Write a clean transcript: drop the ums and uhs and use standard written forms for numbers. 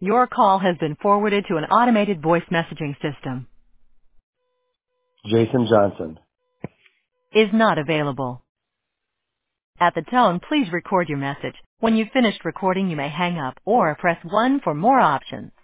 Your call has been forwarded to an automated voice messaging system. Jason Johnson. Is not available. At the tone, please record your message. When you've finished recording, you may hang up or press 1 for more options.